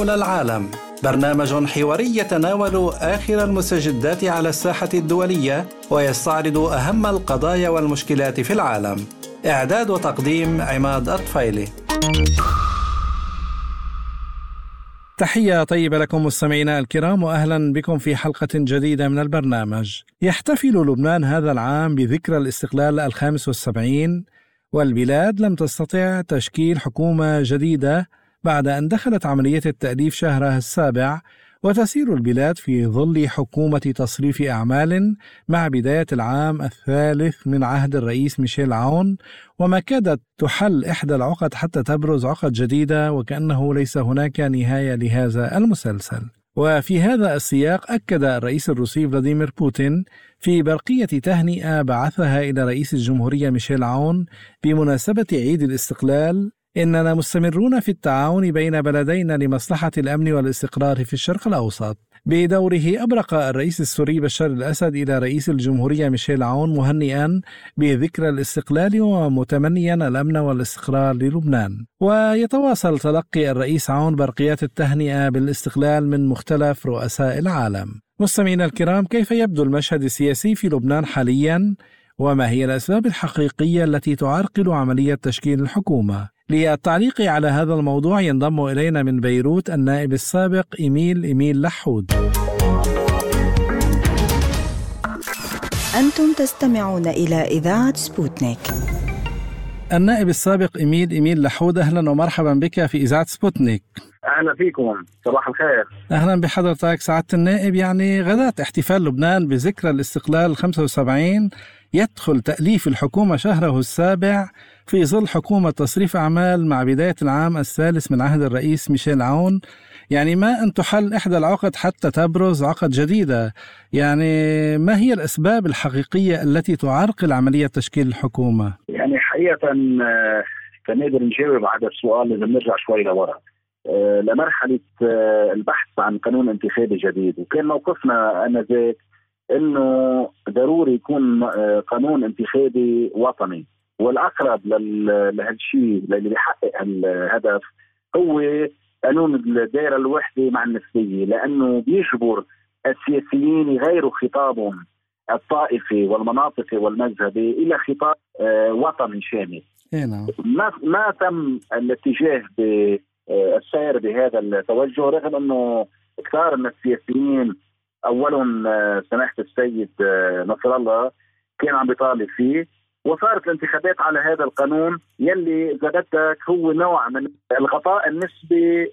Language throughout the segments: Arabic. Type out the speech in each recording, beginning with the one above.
حول العالم، برنامج حواري يتناول آخر المستجدات على الساحة الدولية ويستعرض أهم القضايا والمشكلات في العالم. إعداد وتقديم عماد الطفيلي. تحية طيبة لكم مستمعينا الكرام، وأهلا بكم في حلقة جديدة من البرنامج. يحتفل لبنان هذا العام بذكرى الاستقلال 75، والبلاد لم تستطع تشكيل حكومة جديدة بعد أن دخلت عملية التأليف شهرها السابع، وتسير البلاد في ظل حكومة تصريف أعمال مع بداية العام الثالث من عهد الرئيس ميشيل عون، وما كادت تحل إحدى العقد حتى تبرز عقد جديدة، وكأنه ليس هناك نهاية لهذا المسلسل. وفي هذا السياق أكد الرئيس الروسي فلاديمير بوتين في برقية تهنئة بعثها إلى رئيس الجمهورية ميشيل عون بمناسبة عيد الاستقلال: إننا مستمرون في التعاون بين بلدينا لمصلحة الأمن والاستقرار في الشرق الأوسط. بدوره أبرق الرئيس السوري بشار الأسد إلى رئيس الجمهورية ميشيل عون مهنئا بذكرى الاستقلال ومتمنيا الأمن والاستقرار للبنان. ويتواصل تلقي الرئيس عون برقيات التهنئة بالاستقلال من مختلف رؤساء العالم. مستمعينا الكرام، كيف يبدو المشهد السياسي في لبنان حاليا؟ وما هي الأسباب الحقيقية التي تعرقل عملية تشكيل الحكومة؟ للتعليق على هذا الموضوع ينضم إلينا من بيروت النائب السابق إيميل لحود. أنتم تستمعون إلى إذاعة سبوتنيك. النائب السابق إيميل لحود، أهلا ومرحبا بك في إذاعة سبوتنيك. أهلا فيكم، صباح الخير. أهلا بحضرتك سعادة النائب. غداة احتفال لبنان بذكرى الاستقلال 75 يدخل تأليف الحكومة شهره السابع في ظل حكومة تصريف أعمال مع بداية العام الثالث من عهد الرئيس ميشيل عون. ما أن تحل إحدى العقد حتى تبرز عقد جديدة. ما هي الأسباب الحقيقية التي تعرقل عملية تشكيل الحكومة؟ حقيقة كنقدر نجاوب على هذا السؤال إذا نرجع شوي لورا لمرحلة البحث عن قانون انتخابي جديد، وكان موقفنا آنذاك إنه ضروري يكون قانون انتخابي وطني، والأقرب لهالشيء اللي بيحقق الهدف هو قانون الدائرة الوحدة مع النسبية، لأنه بيجبر السياسيين يغيروا خطابهم الطائفي والمناطقي والمذهبي إلى خطاب وطني شامل. ما تم الاتجاه بالسير بهذا التوجه، رغم أنه كثار من السياسيين أولهم سماحة السيد نصر الله كان عم بيطالب فيه، وصارت الانتخابات على هذا القانون يلي إذا بدك هو نوع من الغطاء النسبي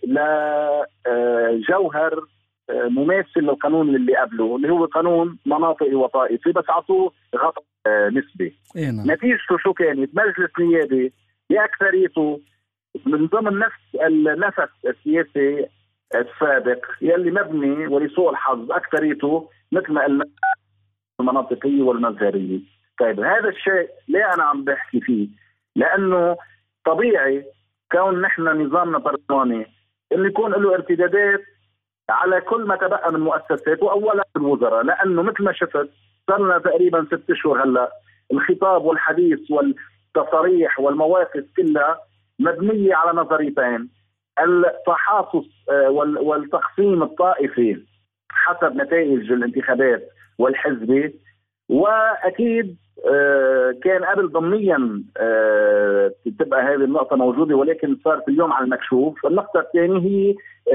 لجوهر مماثل للقانون اللي قبله، اللي هو قانون مناطقي وطائفي، بس عطوه غطاء نسبي. نتيجته شو كانت؟ مجلس نيابي بأكثريته من ضمن نفس النفس السياسي السابق يلي مبني ولسوء الحظ أكثريته مثل ما المناطقية والمذهبية. طيب هذا الشيء ليه أنا عم بحكي فيه؟ لأنه طبيعي كون نحن نظامنا برلماني إنه يكون له ارتدادات على كل ما تبقى من مؤسسات، وأولا الوزراء، لأنه مثل ما شفت صرنا تقريبا 6 أشهر هلا الخطاب والحديث والتصريح والمواقف كلها مبنية على نظريتين: التحاصص والتقسيم الطائفي حسب نتائج الانتخابات والحزبي، وأكيد كان قبل ضمنيا تبقى هذه النقطة موجودة، ولكن صارت اليوم على المكشوف. النقطة الثانية هي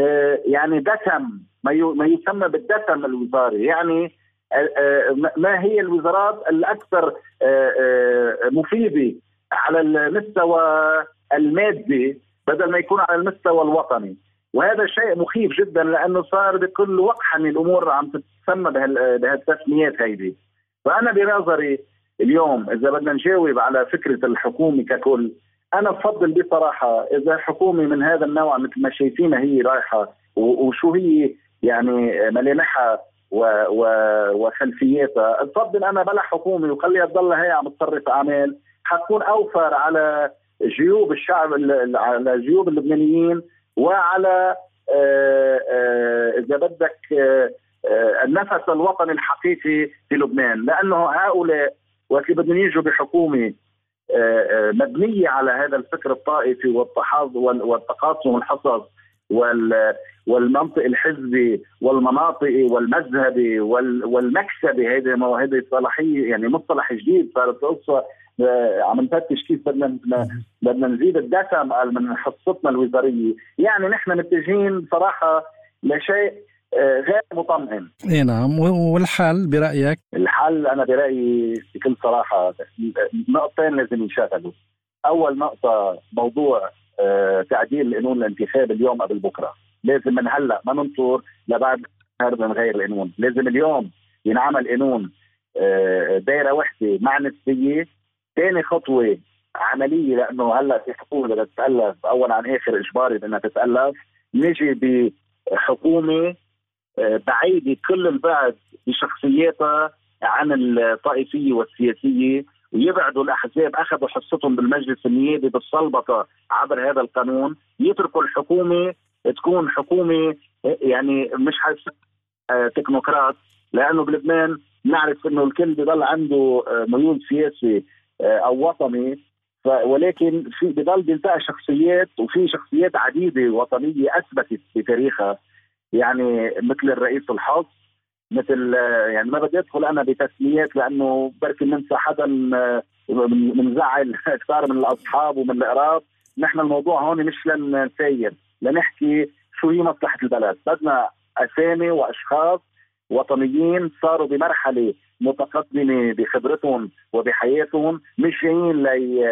دسم ما يسمى بالدسم الوزاري، ما هي الوزارات الأكثر مفيدة على المستوى المادي بدل ما يكون على المستوى الوطني. وهذا شيء مخيف جدا، لأنه صار بكل وقحة من الأمور عم تتسمى بهالتسميات هيدي. فأنا بنظري اليوم إذا بدنا نجاوب على فكرة الحكومة ككل، أنا بفضل بصراحة إذا حكومة من هذا النوع مثل ما شايفينها هي رايحة وشو هي ملامحها وخلفياتها، بفضل أنا بلا حكومة وخليها تضلها هي عم تصرف أعمال، حتكون أوفر على جيوب الشعب، على جيوب اللبنانيين، وعلى إذا بدك النفس الوطني الحقيقي في لبنان. لأنه هؤلاء وقت بدهم يجوا بحكومة مبنية على هذا الفكر الطائفي والتقاسم والحصص والمنطق الحزبي والمناطقي والمذهبي والمكسبي. هذه صلاحيه يعني مصطلح جديد صارت قصه عم نفتش كيف بدنا نزيد الدسم من حصتنا الوزاريه. يعني نحن متجهين صراحه لشيء غير مطمئن. نعم. والحل برأيك؟ الحل أنا برأيي بكل صراحة نقطتين لازم ينشغلوا. أول نقطة موضوع تعديل قانون الانتخاب اليوم قبل بكرة. لازم من هلأ ما ننطر لبعد من غير القانون. لازم اليوم ينعمل قانون دائرة وحدة مع نسبية. ثاني خطوة عملية، لأنه هلأ في حكومة بدها تتألف أول عن آخر إجباري بدنا تتألف. نجي بحكومة بعيدة كل البعد بشخصياتها عن الطائفية والسياسية، ويبعدوا الأحزاب أخذوا حصتهم بالمجلس النيابي بالصلبطة عبر هذا القانون. يتركوا الحكومة تكون حكومة يعني مش تكنوقراط، لأنه بلبنان نعرف أنه الكل بضل عنده ميول سياسي أو وطني، ولكن في بضل بيلتقى شخصيات، وفي شخصيات عديدة وطنية أثبتت في تاريخها، يعني مثل الرئيس الحظ، مثل يعني ما بدي ادخل انا بتسميات لانه بركي ننسى حدا منزعل كثار من الاصحاب ومن القراب. نحن الموضوع هون مش لنسير لنحكي شو هي مصلحه البلد. بدنا اسامي واشخاص وطنيين صاروا بمرحله متقدمه بخبرتهم وبحياتهم، مش جايين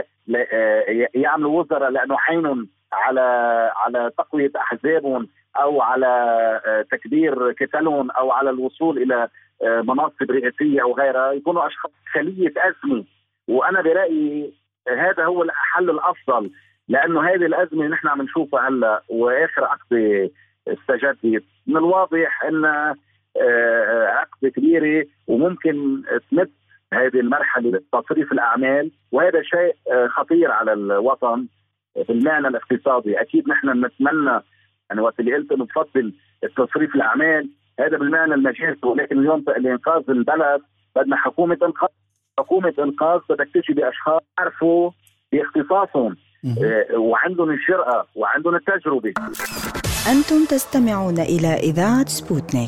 يعملوا وزراء لانه عينهم على تقويه احزابهم أو على تكبير كتلهم أو على الوصول إلى مناصب رئاسية أو غيرها. يكونوا أشخاص خلية أزمة. وأنا برأيي هذا هو الحل الأفضل، لأنه هذه الأزمة نحن عم نشوفها هلأ وآخر عقدة استجدت من الواضح أن عقدة كبيرة وممكن تمت هذه المرحلة تصريف الأعمال، وهذا شيء خطير على الوطن بالمعنى الاقتصادي. أكيد نحن نتمنى، يعني وقت اللي قلت انه بفضل التصريف الاعمال هذا بالمعنى المجازي، ولكن اليوم لانقاذ البلد بدنا حكومه انقاذ. حكومه انقاذ بدك تجي باشخاص يعرفوا باختصاصهم وعندهم الجرأه وعندهم التجربه. انتم تستمعون الى اذاعه سبوتنيك.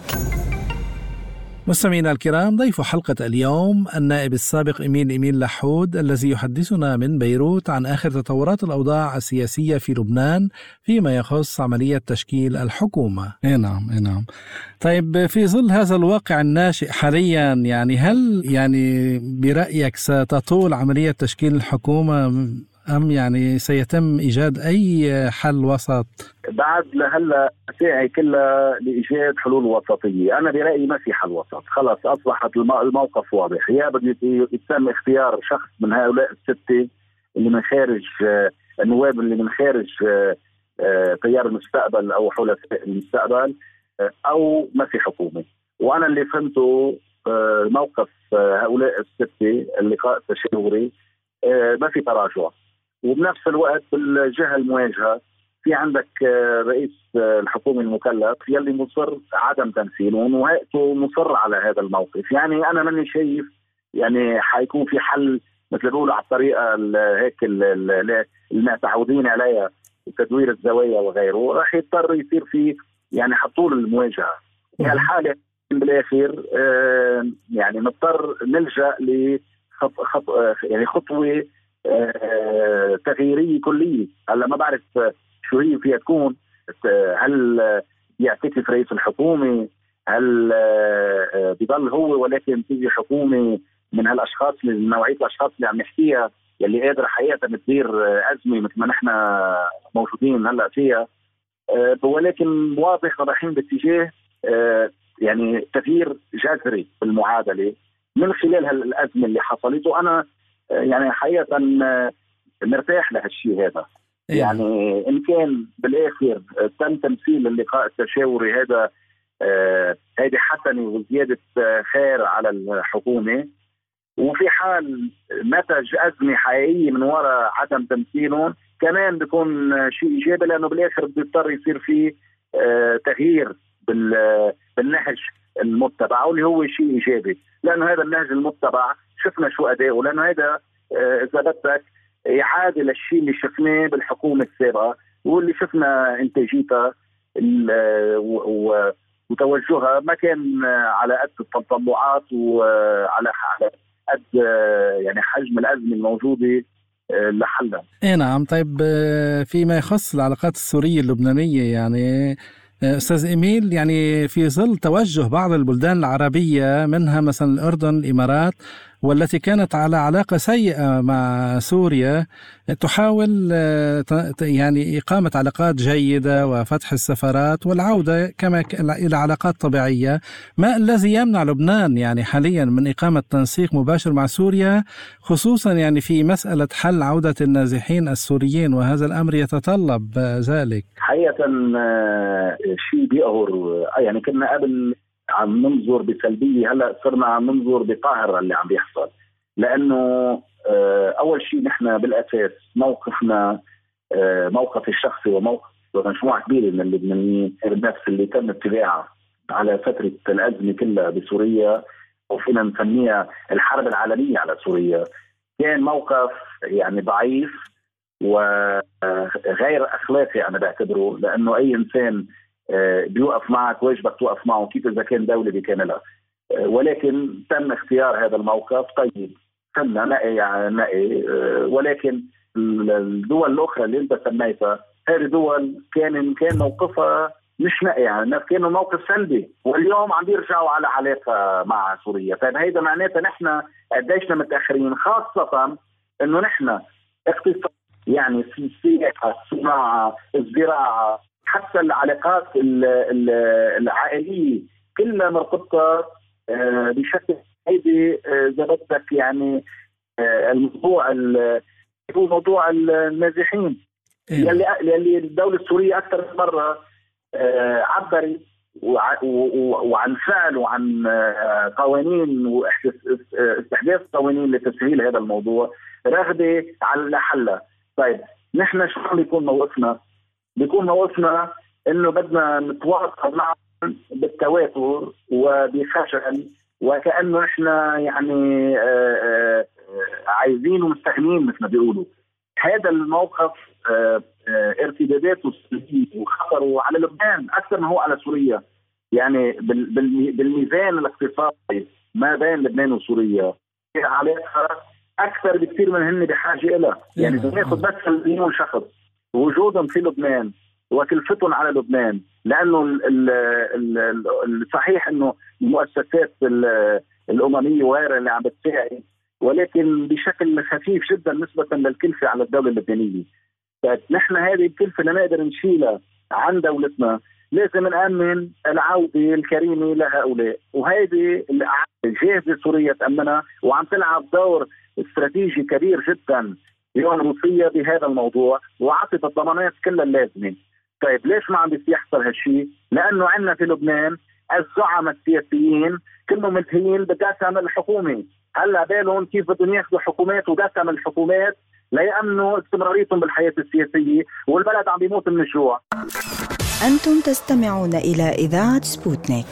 مستمعينا الكرام، ضيف حلقة اليوم النائب السابق إمين لحود الذي يحدثنا من بيروت عن آخر تطورات الأوضاع السياسية في لبنان فيما يخص عملية تشكيل الحكومة. نعم. طيب، في ظل هذا الواقع الناشئ حاليا، يعني هل يعني برأيك ستطول عملية تشكيل الحكومة أم يعني سيتم إيجاد أي حل وسط؟ بعد لهلا ساعي كلها لإيجاد حلول وسطية. أنا برأيي ما في حل وسط، خلاص أصبحت الموقف واضح. يا بده يتم اختيار شخص من هؤلاء الستة اللي من خارج النواب اللي من خارج تيار المستقبل أو حلفاء المستقبل، أو ما في حكومة. وأنا اللي فهمته موقف هؤلاء الستة اللقاء التشاوري ما في تراجع. وبنفس الوقت بالجهة المواجهة في عندك رئيس الحكومة المكلف يلي مصر عدم تمثيلهم وهيئته مصر على هذا الموقف. يعني أنا ماني شايف يعني حيكون في حل مثل بيقولوا على الطريقة هيك اللي متعودين عليها، تدوير الزوايا وغيره. راح يضطر يصير في يعني حطول المواجهة. في الحالة بالآخر يعني نضطر نلجأ يعني خطوة تغييرية كلية. هلا ما بعرف شو هي فيها تكون. هل يعتكف رئيس الحكومة؟ هل بيضل هو ولكن تيجي حكومة من هالأشخاص، من نوعية الأشخاص اللي عم نحكيها يلي قادرة حقيقة تدير أزمة مثل ما نحن موجودين هلا فيها، ولكن واضح رايحين باتجاه يعني تغيير جذري بالمعادلة من خلال هالأزمة اللي حصلت. وأنا يعني حقيقة مرتاح لهالشيء هذا. يعني إن كان بالآخر تم تمثيل اللقاء التشاوري هذا هذه حسنة وزيادة خير على الحكومة، وفي حال نتج أزمة حقيقية من وراء عدم تمثيلهم كمان بيكون شيء إيجابي، لأنه بالآخر بيضطر يصير فيه تغيير بالنهج المتبع، واللي هو شيء إيجابي لأنه هذا النهج المتبع شفنا شو أداؤه. لأنه هذا إذا بدك إعادة للشيء اللي شفناه بالحكومة السابقة واللي شفنا إنتاجيتها وتوجهها ما كان على قد التطلعات وعلى قد يعني حجم الأزمة الموجودة لحلها. نعم. طيب فيما يخص العلاقات السورية اللبنانية يعني أستاذ إيميل، يعني في ظل توجه بعض البلدان العربية منها مثلا الأردن، الإمارات، والتي كانت على علاقة سيئة مع سوريا، تحاول يعني إقامة علاقات جيدة وفتح السفارات والعودة كما إلى علاقات طبيعية، ما الذي يمنع لبنان يعني حاليا من إقامة تنسيق مباشر مع سوريا، خصوصا يعني في مسألة حل عودة النازحين السوريين، وهذا الأمر يتطلب ذلك؟ حقيقة شيء بيقهر. يعني كنا قبل عم ننظر بسلبية، هلا صرنا عم ننظر بقهر اللي عم بيحصل، لأنه أول شيء نحن بالأساس موقفنا موقف الشخصي وموقف مجموعة كبيرة من اللبنانيين النفس اللي تم اتباعها على فترة الأزمة كلها بسوريا، وفينا نسميها الحرب العالمية على سوريا، كان موقف يعني ضعيف وغير أخلاقي أنا بعتبره، لأنه أي إنسان بيوقف معك واجبك توقف معه، كيف إذا كان دولة بكاملها. ولكن تم اختيار هذا الموقف. طيب كنا نقي ولكن الدول الأخرى اللي أنت سميتها هذه دول كان موقفها مش نقي، يعني كانوا موقف سلبي، واليوم عم بيرجعوا على علاقة مع سوريا. طيب هيدا معناتها نحن قديشنا متأخرين، خاصة إنه نحن اقتصاد يعني السياحة، الصناعة، الزراعة، حتى العلاقات العائلية كلها مرتبطة بشكل هيدي إذا بدك يعني موضوع النازحين يلي الدولة السورية أكثر مرة عبرت وعن فعل وعن قوانين واستحداث قوانين لتسهيل هذا الموضوع راغبة على حلها. طيب نحن شو بيكون موقفنا؟ بيكون موقفنا انه بدنا نتواصل معهم بالتواتر وبخجل، وكأنه احنا يعني عايزين ومستغنين مثل ما بيقولوا. هذا الموقف ارتداداته سلبية وخطره على لبنان أكثر ما هو على سوريا. يعني بالميزان الاقتصادي ما بين لبنان وسوريا علاقة أكثر بكثير من هن بحاجة إلها. يعني ناخذ بس المليون شخص وجودهم في لبنان وكلفتهم على لبنان، لأنه صحيح أنه المؤسسات الأممية وغيرها اللي عم بتساعد، ولكن بشكل خفيف جدا نسبة للكلفة على الدولة اللبنانية. فنحن هذه الكلفة لنقدر نشيلها عن دولتنا لازم نأمن العودة الكريمة لهؤلاء، وهذه جاهزة سوريا تأمنها وعم تلعب دور استراتيجي كبير جدا اليوم روسيا بهذا الموضوع، وعطت الضمانات كلها اللازمة. طيب ليش ما عم بيحصل هالشيء؟ لأنه عندنا في لبنان الزعماء السياسيين كلهم منتهيين بدعم الحكومة. هلا بالهم كيف بدهم ياخذوا حكومات ودعم الحكومات ليأمنوا استمراريتهم بالحياة السياسية، والبلد عم بيموت من الجوع. أنتم تستمعون إلى إذاعة سبوتنيك.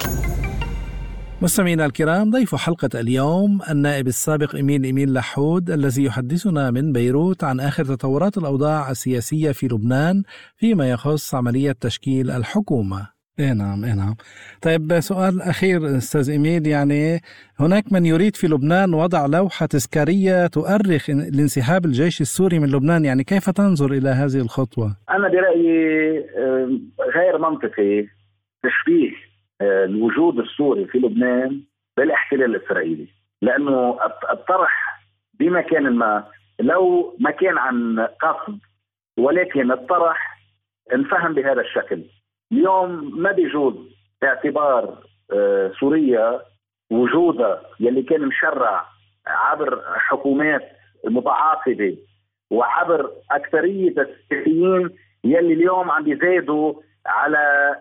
مستمعينا الكرام، ضيف حلقة اليوم النائب السابق إيميل لحود، الذي يحدثنا من بيروت عن آخر تطورات الأوضاع السياسية في لبنان فيما يخص عملية تشكيل الحكومة. نعم. طيب سؤال أخير أستاذ إيميل، يعني هناك من يريد في لبنان وضع لوحة تذكارية تؤرخ لانسحاب الجيش السوري من لبنان، يعني كيف تنظر إلى هذه الخطوة؟ أنا برأيي غير منطقي تشبيه الوجود السوري في لبنان بالاحتلال الإسرائيلي، لأنه الطرح بمكان ما لو ما كان عن قصد، ولكن الطرح انفهم بهذا الشكل. اليوم ما بيجوز اعتبار سوريا وجودها يلي كان مشرع عبر حكومات متعاقبة وعبر أكثرية السياسيين يلي اليوم عم بيزايدوا على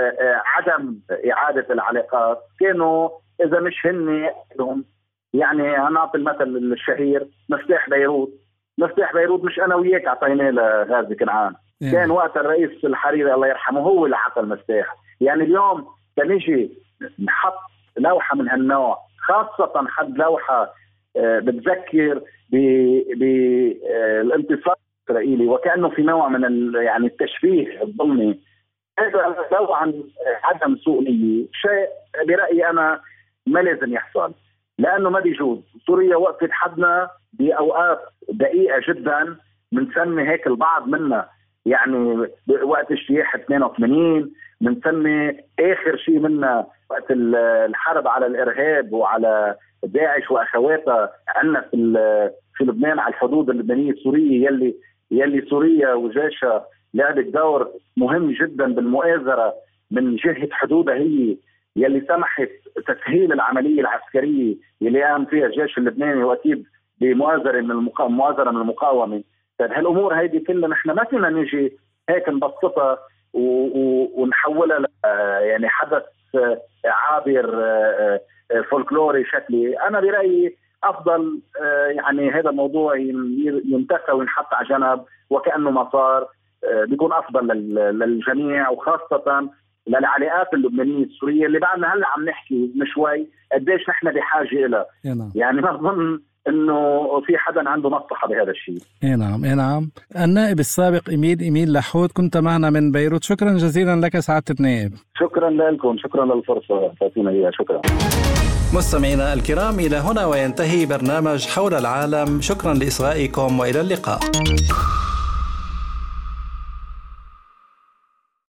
عدم إعادة العلاقات، كانوا إذا مش هن يعني هنعطي المثل الشهير مفتاح بيروت مش أنا وياك عطيناه لغازي كنعان. كان وقت الرئيس الحريري الله يرحمه هو اللي عطى المفتاح. يعني اليوم كنيجي نحط لوحة من هالنوع، خاصة حد لوحة بتذكر بالانتصار الإسرائيلي، وكأنه في نوع من يعني التشبيه الضمني، هذا لو عن عدم سوء نية شيء برأيي أنا ما لازم يحصل، لأنه ما بيجوز. سوريا وقفت حدنا بأوقات دقيقة جدا، بنسمي هيك البعض منا يعني وقت اجتياح 82، بنسمي آخر شيء منا وقت الحرب على الإرهاب وعلى داعش وأخواتها عندنا في لبنان على الحدود اللبنانية السورية، يلي سوريا وجيشها لعبت دور مهم جدا بالمؤازرة من جهة حدودها هي، يلي سمحت تسهيل العملية العسكرية يلي قام فيها الجيش اللبناني، وأكيد بمؤازرة من المقاومة. طيب هالأمور هيدي كلها نحن ما فينا نجي هيك نبسطها ونحولها يعني حدث عابر فولكلوري شكلي. أنا برأيي أفضل يعني هذا الموضوع ينتهى وينحط على جنب وكأنه ما صار، بيكون أفضل للجميع، وخاصة للعلاقات اللبنانية السورية اللي بعدنا هلا عم نحكي من شوي قديش نحن بحاجة إلى. يعني ما أظن إنه في حدا عنده مصلحة بهذا الشيء. نعم. النائب السابق إيميل لحود، كنت معنا من بيروت. شكرا جزيلا لك سعادة النائب. شكرا لكم، شكرا للفرصة تعطينا إياها. شكرا. مستمعينا الكرام، إلى هنا وينتهي برنامج حول العالم. شكرا لإصغائكم وإلى اللقاء.